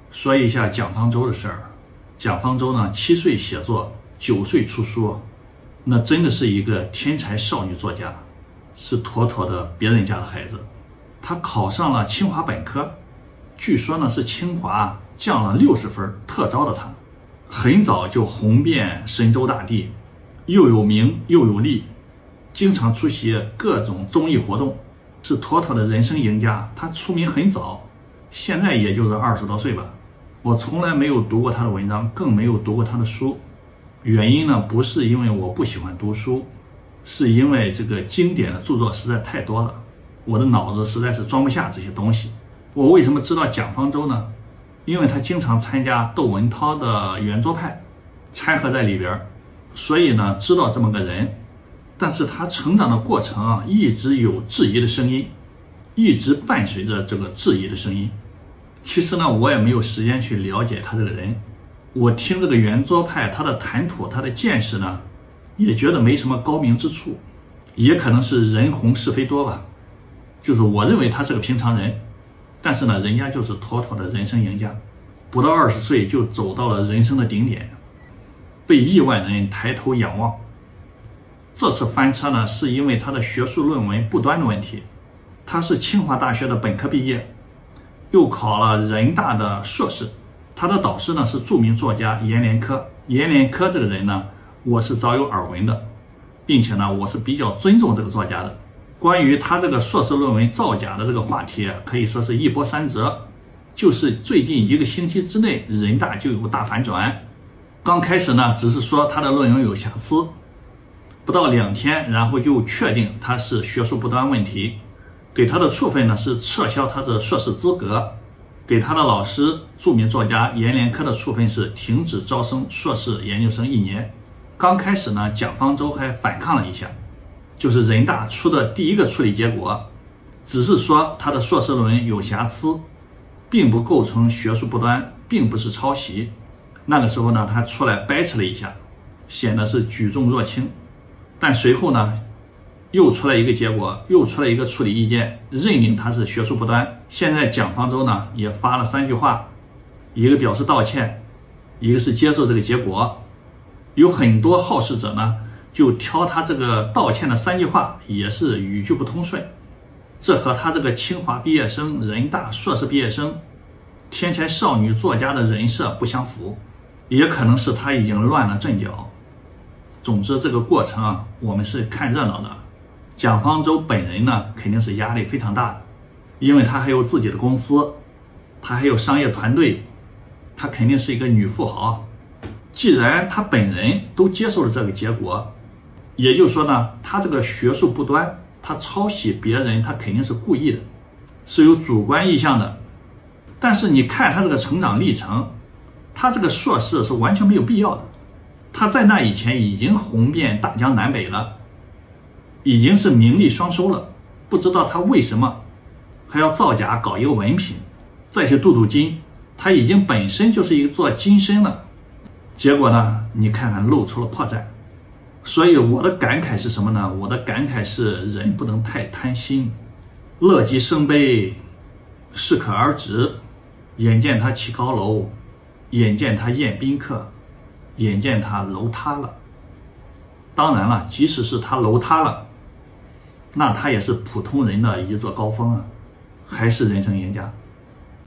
说一下蒋方舟的事儿。蒋方舟呢，7岁写作，9岁出书，那真的是一个天才少女作家，是妥妥的别人家的孩子。她考上了清华本科，据说呢是清华降了60分特招的她，很早就红遍神州大地，又有名又有利，经常出席各种综艺活动，是妥妥的人生赢家。她出名很早，现在也就是20多岁吧。我从来没有读过她的文章，更没有读过她的书。原因呢，不是因为我不喜欢读书，是因为这个经典的著作实在太多了，我的脑子实在是装不下这些东西。我为什么知道蒋方舟呢？因为他经常参加窦文涛的圆桌派，掺和在里边，所以呢知道这么个人。但是他成长的过程啊，一直有质疑的声音，一直伴随着这个质疑的声音。其实呢，我也没有时间去了解他这个人。我听这个圆桌派，他的谈吐，他的见识呢，也觉得没什么高明之处，也可能是人红是非多吧。就是我认为他是个平常人，但是呢，人家就是妥妥的人生赢家，不到20岁就走到了人生的顶点，被亿万人抬头仰望。这次翻车呢，是因为他的学术论文不端的问题。他是清华大学的本科毕业，又考了人大的硕士。他的导师呢是著名作家阎连科。阎连科这个人呢，我是早有耳闻的，并且呢，我是比较尊重这个作家的。关于他这个硕士论文造假的这个话题，可以说是一波三折。就是最近1个星期之内，人大就有大反转。刚开始呢，只是说他的论文有瑕疵，不到2天，然后就确定他是学术不端问题，给他的处分呢是撤销他的硕士资格。给他的老师著名作家阎连科的处分是停止招生硕士研究生1年。刚开始呢，蒋方舟还反抗了一下，就是人大出的第一个处理结果，只是说他的硕士论文有瑕疵，并不构成学术不端，并不是抄袭。那个时候呢，他出来掰扯了一下，显得是举重若轻。但随后呢，又出来一个结果，又出来一个处理意见，认定他是学术不端。现在蒋方舟呢也发了3句话，一个表示道歉，一个是接受这个结果。有很多好事者呢就挑他这个道歉的3句话也是语句不通顺，这和他这个清华毕业生、人大硕士毕业生、天才少女作家的人设不相符，也可能是他已经乱了阵脚。总之这个过程啊，我们是看热闹的。蒋方舟本人呢肯定是压力非常大的，因为他还有自己的公司，他还有商业团队，他肯定是一个女富豪。既然他本人都接受了这个结果，也就是说呢，他这个学术不端，他抄袭别人，他肯定是故意的，是有主观意向的。但是你看他这个成长历程，他这个硕士是完全没有必要的。他在那以前已经红遍大江南北了，已经是名利双收了，不知道他为什么还要造假搞一个文凭，再去镀金。他已经本身就是一个做金身了，结果呢，你看看露出了破绽。所以我的感慨是什么呢？我的感慨是人不能太贪心，乐极生悲，适可而止。眼见他起高楼，眼见他宴宾客，眼见他楼塌了。当然了，即使是他楼塌了，那他也是普通人的一座高峰啊，还是人生赢家。